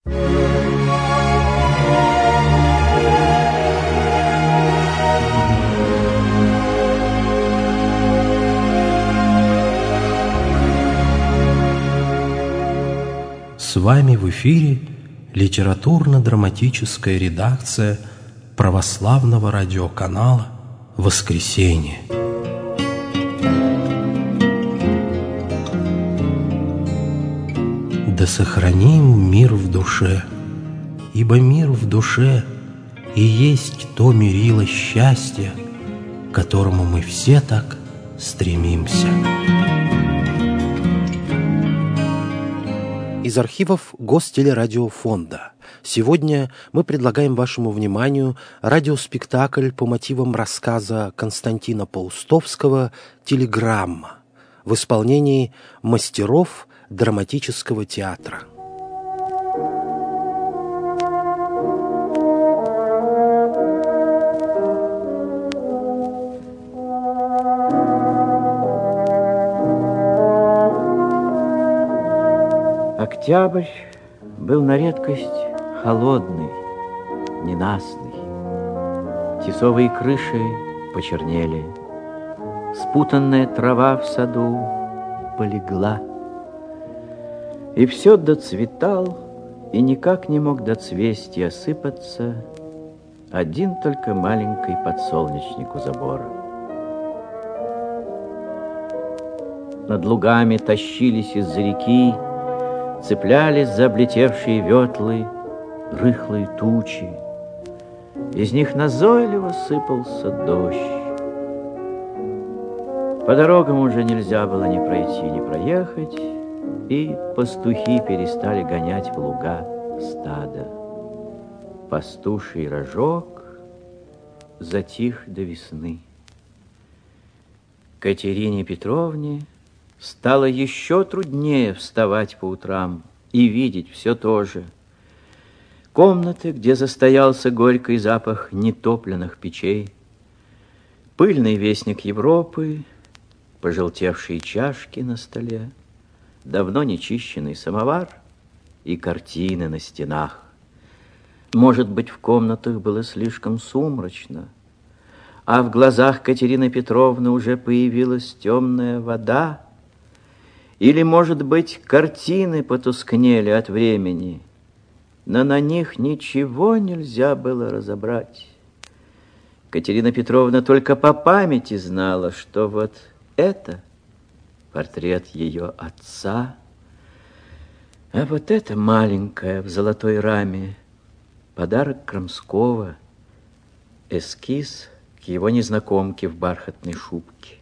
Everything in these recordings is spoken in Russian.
С вами в эфире литературно-драматическая редакция православного радиоканала «Воскресенье». Да сохраним мир в душе, ибо мир в душе и есть то мерило счастья, к которому мы все так стремимся. Из архивов Гостелерадиофонда. Сегодня мы предлагаем вашему вниманию радиоспектакль по мотивам рассказа Константина Паустовского «Телеграмма» в исполнении мастеров драматического театра. Октябрь был на редкость холодный, ненастный. Тесовые крыши почернели, спутанная трава в саду полегла. И все доцветал, и никак не мог доцвесть и осыпаться один только маленький подсолнечник у забора. Над лугами тащились из-за реки, цеплялись за облетевшие ветлы рыхлые тучи. Из них назойливо сыпался дождь. По дорогам уже нельзя было ни пройти, ни проехать, и пастухи перестали гонять в луга стадо. Пастуший рожок затих до весны. Катерине Петровне стало еще труднее вставать по утрам и видеть все то же. Комнаты, где застоялся горький запах нетопленных печей, пыльный вестник Европы, пожелтевшие чашки на столе, давно нечищенный самовар и картины на стенах. Может быть, в комнатах было слишком сумрачно, а в глазах Катерины Петровны уже появилась темная вода. Или, может быть, картины потускнели от времени, но на них ничего нельзя было разобрать. Катерина Петровна только по памяти знала, что вот это портрет ее отца, а вот это маленькое в золотой раме подарок Крамского, эскиз к его незнакомке в бархатной шубке.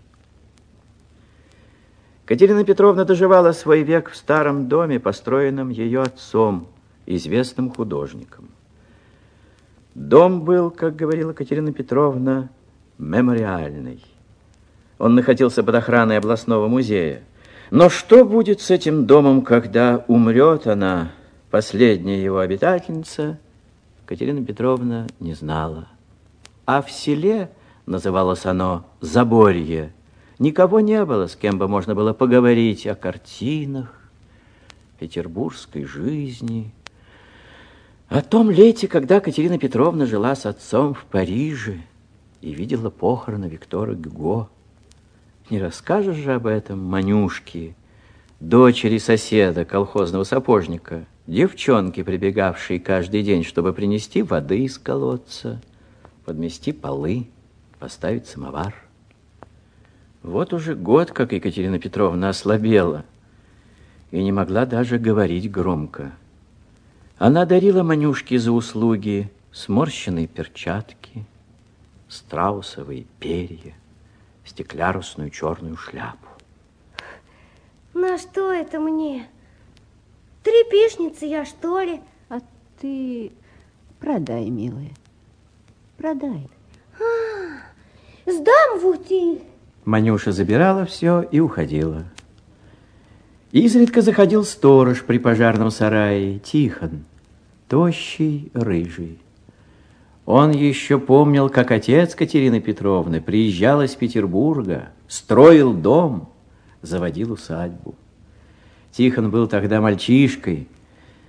Катерина Петровна доживала свой век в старом доме, построенном ее отцом, известным художником. Дом был, как говорила Катерина Петровна, мемориальный. Он находился под охраной областного музея. Но что будет с этим домом, когда умрет она, последняя его обитательница, Катерина Петровна не знала. А в селе, называлось оно Заборье, никого не было, с кем бы можно было поговорить о картинах, петербургской жизни, о том лете, когда Катерина Петровна жила с отцом в Париже и видела похороны Виктора Гюго. Не расскажешь же об этом Манюшке, дочери соседа, колхозного сапожника, девчонки, прибегавшей каждый день, чтобы принести воды из колодца, подмести полы, поставить самовар. Вот уже год, как Екатерина Петровна ослабела и не могла даже говорить громко. Она дарила Манюшке за услуги сморщенные перчатки, страусовые перья, стеклярусную черную шляпу. На что это мне? Трепишница я, что ли? А ты продай, милая, продай. Сдам в утиль. Манюша забирала все и уходила. Изредка заходил сторож при пожарном сарае, Тихон, тощий, рыжий. Он еще помнил, как отец Катерины Петровны приезжал из Петербурга, строил дом, заводил усадьбу. Тихон был тогда мальчишкой,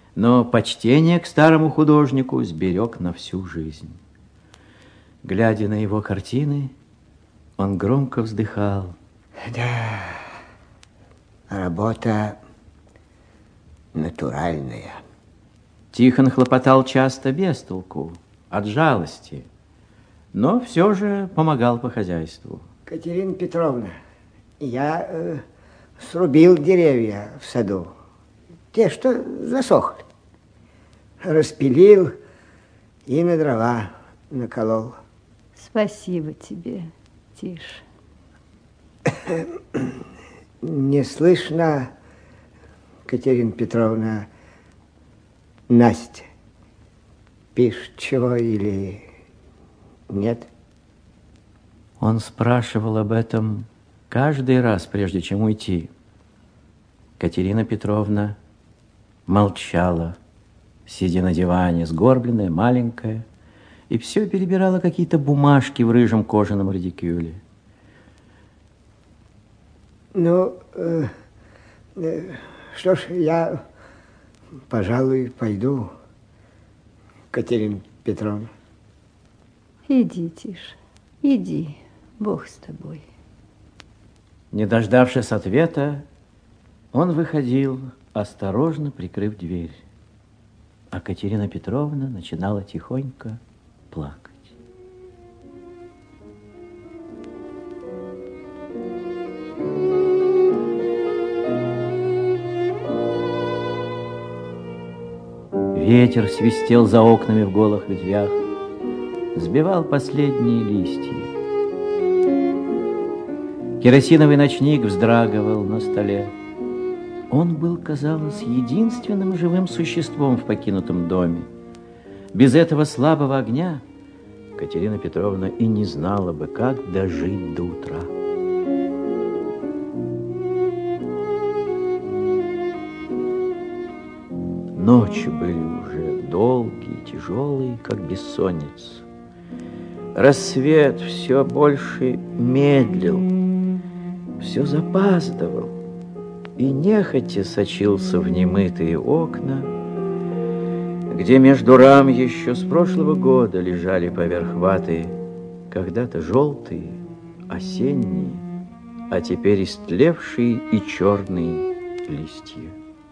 но почтение к старому художнику сберег на всю жизнь. Глядя на его картины, он громко вздыхал. Да, работа натуральная. Тихон хлопотал часто без толку, от жалости, но все же помогал по хозяйству. Катерина Петровна, я срубил деревья в саду, те, что засохли. Распилил и на дрова наколол. Спасибо тебе, Тише. Не слышно, Катерина Петровна, Настя пишет чего или нет? Он спрашивал об этом каждый раз, прежде чем уйти. Катерина Петровна молчала, сидя на диване, сгорбленная, маленькая, и все перебирала какие-то бумажки в рыжем кожаном радикюле. Ну, что ж, я, пожалуй, пойду, Катерина Петровна. Иди, Тише, иди, Бог с тобой. Не дождавшись ответа, он выходил, осторожно прикрыв дверь. А Катерина Петровна начинала тихонько плакать. Ветер свистел за окнами в голых ветвях, сбивал последние листья. Керосиновый ночник вздрагивал на столе. Он был, казалось, единственным живым существом в покинутом доме. Без этого слабого огня Катерина Петровна и не знала бы, как дожить до утра. Ночи были уже долгие, тяжелые, как бессонница. Рассвет все больше медлил, все запаздывал и нехотя сочился в немытые окна, где между рам еще с прошлого года лежали поверх ваты когда-то желтые, осенние, а теперь истлевшие и черные листья.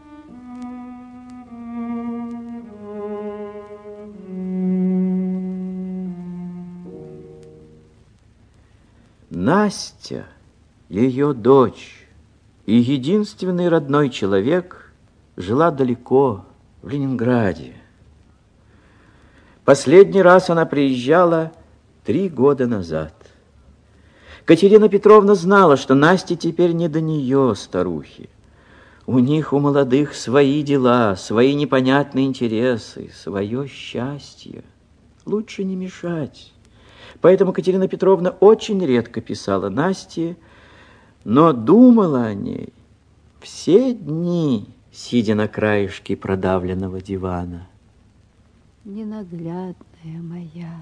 Настя, ее дочь и единственный родной человек, жила далеко, в Ленинграде. Последний раз она приезжала 3 года назад. Катерина Петровна знала, что Насте теперь не до нее, старухи. У них, у молодых, свои дела, свои непонятные интересы, свое счастье. Лучше не мешать. Поэтому Катерина Петровна очень редко писала Насте, но думала о ней все дни, сидя на краешке продавленного дивана. Ненаглядная моя,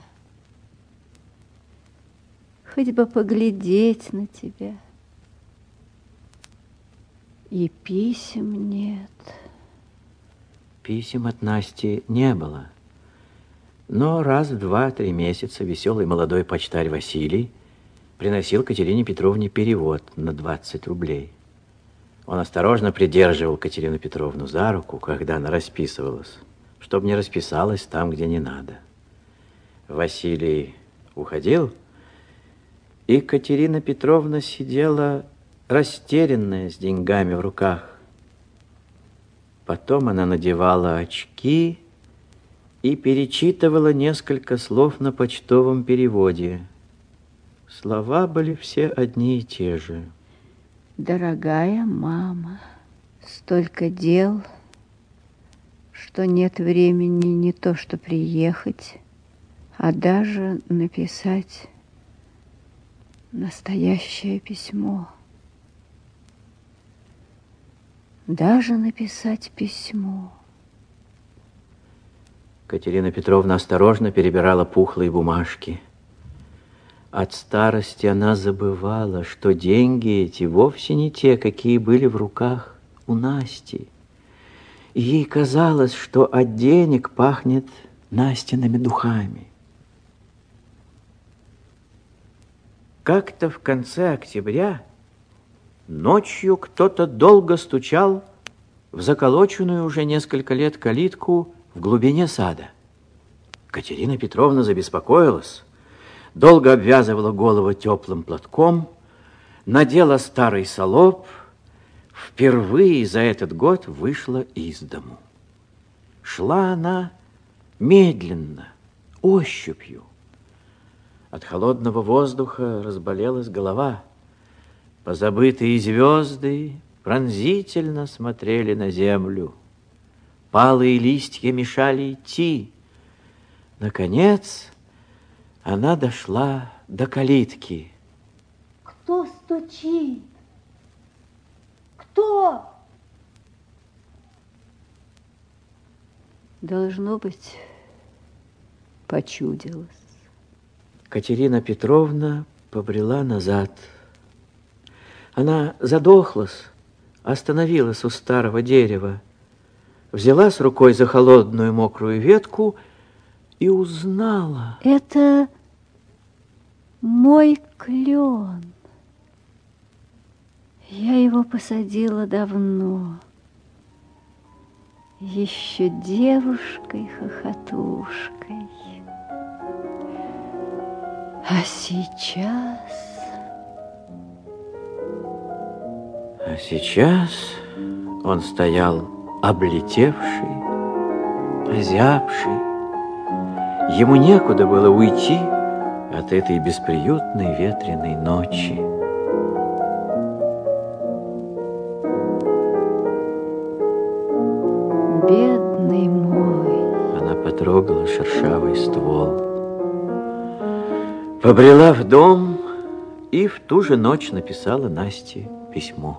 хоть бы поглядеть на тебя. И писем нет. Писем от Насти не было. Но раз в 2-3 месяца веселый молодой почтарь Василий приносил Катерине Петровне перевод на 20 рублей. Он осторожно придерживал Катерину Петровну за руку, когда она расписывалась, чтобы не расписалась там, где не надо. Василий уходил, и Катерина Петровна сидела растерянная, с деньгами в руках. Потом она надевала очки и перечитывала несколько слов на почтовом переводе. Слова были все одни и те же. Дорогая мама, столько дел, что нет времени не то что приехать, а даже написать настоящее письмо. Даже написать письмо. Катерина Петровна осторожно перебирала пухлые бумажки. От старости она забывала, что деньги эти вовсе не те, какие были в руках у Насти. и ей казалось, что от денег пахнет Настиными духами. Как-то в конце октября ночью кто-то долго стучал в заколоченную уже несколько лет калитку в глубине сада. Катерина Петровна забеспокоилась, долго обвязывала голову теплым платком, надела старый салоп, впервые за этот год вышла из дому. Шла она медленно, ощупью. От холодного воздуха разболелась голова. Позабытые звезды пронзительно смотрели на землю. Палые листья мешали идти. Наконец, она дошла до калитки. Кто стучит? Кто? Должно быть, почудилось. Катерина Петровна побрела назад. Она задохлась, остановилась у старого дерева, взялась рукой за холодную мокрую ветку и узнала. Это мой клен. Я его посадила давно, еще девушкой-хохотушкой. А сейчас он стоял облетевший, озябший. Ему некуда было уйти от этой бесприютной ветреной ночи. Бедный мой. Она потрогала шершавый ствол, побрела в дом и в ту же ночь написала Насте письмо.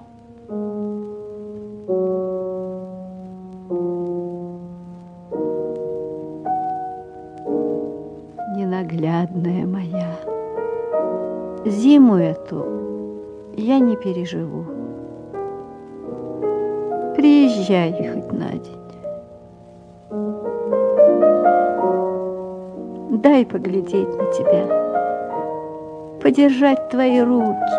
Ненаглядная моя, зиму эту я не переживу. Приезжай хоть на день. Дай поглядеть на тебя, подержать твои руки.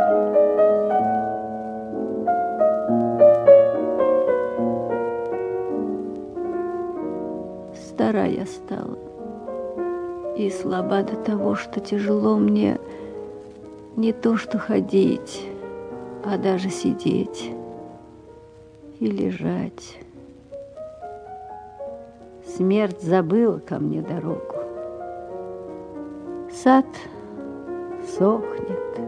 Стара я стала и слаба до того, что тяжело мне не то что ходить, а даже сидеть и лежать. Смерть забыла ко мне дорогу. Сад сохнет,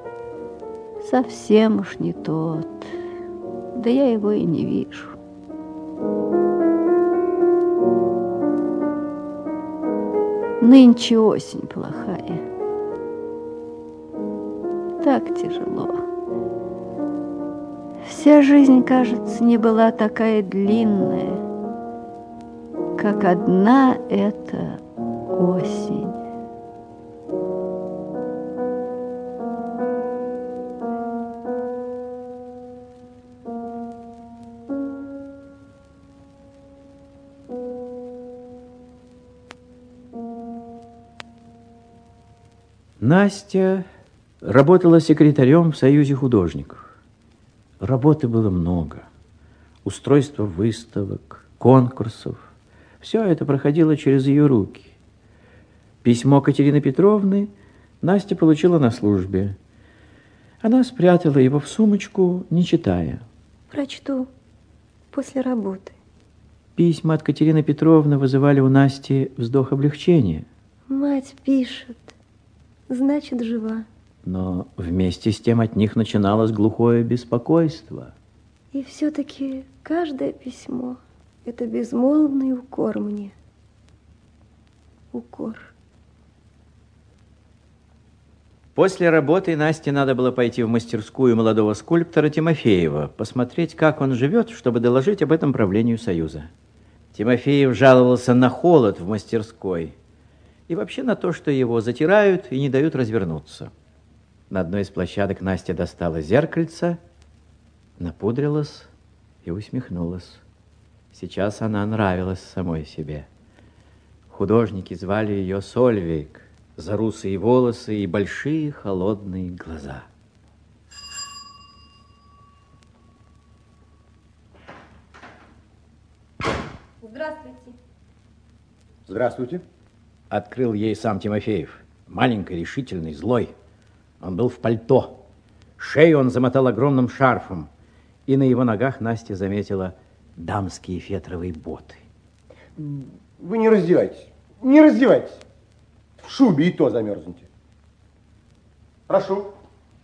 совсем уж не тот, да я его и не вижу. Нынче осень плохая, так тяжело. Вся жизнь, кажется, не была такая длинная, как одна эта осень. Настя работала секретарем в Союзе художников. Работы было много. Устройство выставок, конкурсов. Все это проходило через ее руки. Письмо Катерины Петровны Настя получила на службе. Она спрятала его в сумочку, не читая. Прочту после работы. Письма от Катерины Петровны вызывали у Насти вздох облегчения. Мать пишет, значит, жива. Но вместе с тем от них начиналось глухое беспокойство. И все-таки каждое письмо – это безмолвный укор мне. Укор. После работы Насте надо было пойти в мастерскую молодого скульптора Тимофеева, посмотреть, как он живет, чтобы доложить об этом правлению Союза. Тимофеев жаловался на холод в мастерской и вообще на то, что его затирают и не дают развернуться. На одной из площадок Настя достала зеркальце, напудрилась и усмехнулась. Сейчас она нравилась самой себе. Художники звали ее Сольвейг за русые волосы и большие холодные глаза. Здравствуйте. Здравствуйте. Открыл ей сам Тимофеев. Маленький, решительный, злой. Он был в пальто. Шею он замотал огромным шарфом. И на его ногах Настя заметила дамские фетровые боты. Вы не раздевайтесь. Не раздевайтесь. В шубе и то замерзнете. Прошу.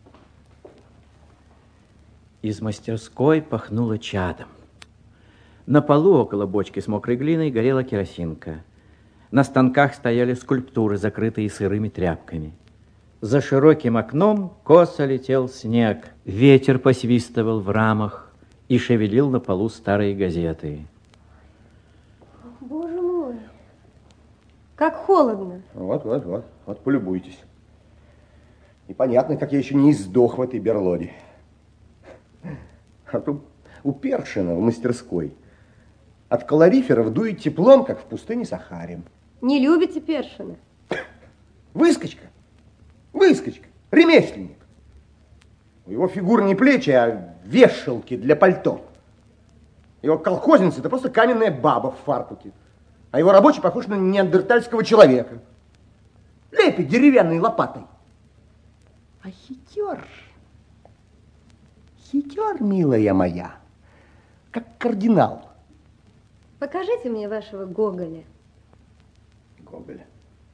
Из мастерской пахнуло чадом. На полу около бочки с мокрой глиной горела керосинка. На станках стояли скульптуры, закрытые сырыми тряпками. За широким окном косо летел снег. Ветер посвистывал в рамах и шевелил на полу старые газеты. Боже мой, как холодно. Вот, полюбуйтесь. Непонятно, как я еще не издох в этой берлоге. А то у Першина в мастерской от калориферов дует теплом, как в пустыне Сахаре. Не любите Першина? Выскочка, ремесленник. У его фигурные плечи, а вешалки для пальто. Его колхозница – это просто каменная баба в фартуке. А его рабочий похож на неандертальского человека. Лепит деревянной лопатой. А хитер, милая моя, как кардинал. Покажите мне вашего Гоголя. Гоголя.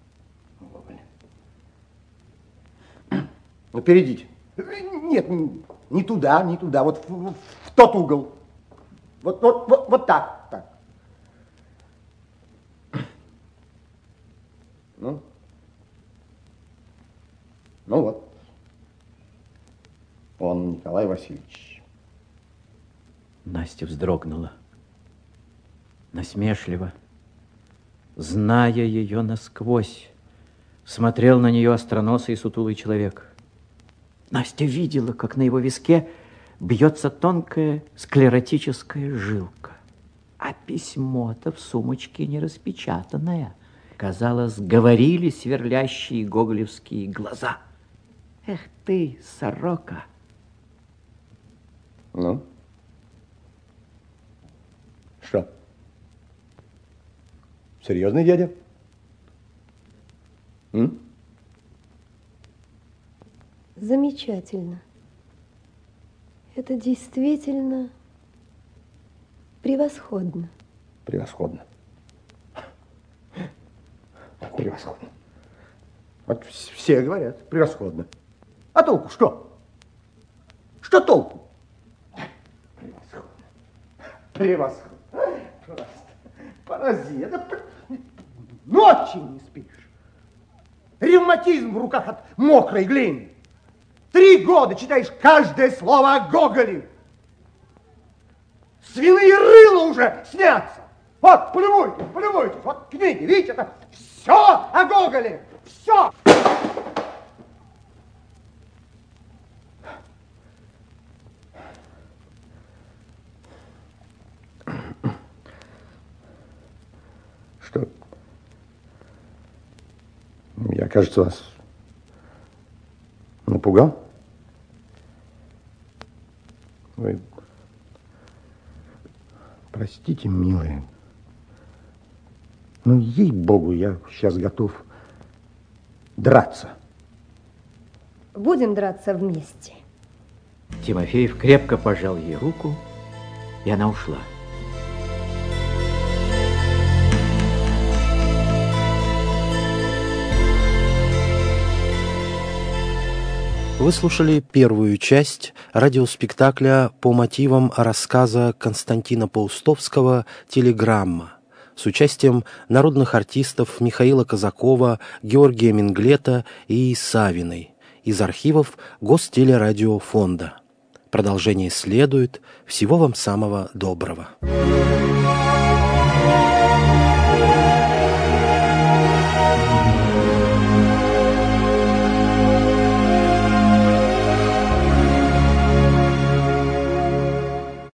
Ну, перейдите. Нет, не туда. Вот в тот угол. Вот так. Ну вот. Он Николай Васильевич. Настя вздрогнула. Насмешливо, зная ее насквозь, смотрел на нее остроносый и сутулый человек. Настя видела, как на его виске бьется тонкая склеротическая жилка. А письмо-то в сумочке не распечатанное. Казалось, говорили сверлящие гоголевские глаза. Эх ты, сорока! Ну? Что? Серьезный дядя? Замечательно. Это действительно превосходно. Превосходно. Вот все говорят, превосходно. А толку что? Что толку? Превосходно. Просто порази. Ночи не спишь. Ревматизм в руках от мокрой глины. 3 года читаешь каждое слово о Гоголе. Свиные рыла уже снятся. Вот, полюбуйтесь. Вот книги, видите, это все о Гоголе. Все. Что? Я, кажется, вас напугал? Вы простите, милые, но ей-богу, я сейчас готов драться. Будем драться вместе. Тимофеев крепко пожал ей руку, и она ушла. Вы слушали первую часть радиоспектакля по мотивам рассказа Константина Паустовского «Телеграмма» с участием народных артистов Михаила Казакова, Георгия Менглета и Савиной из архивов Гостелерадиофонда. Продолжение следует. Всего вам самого доброго.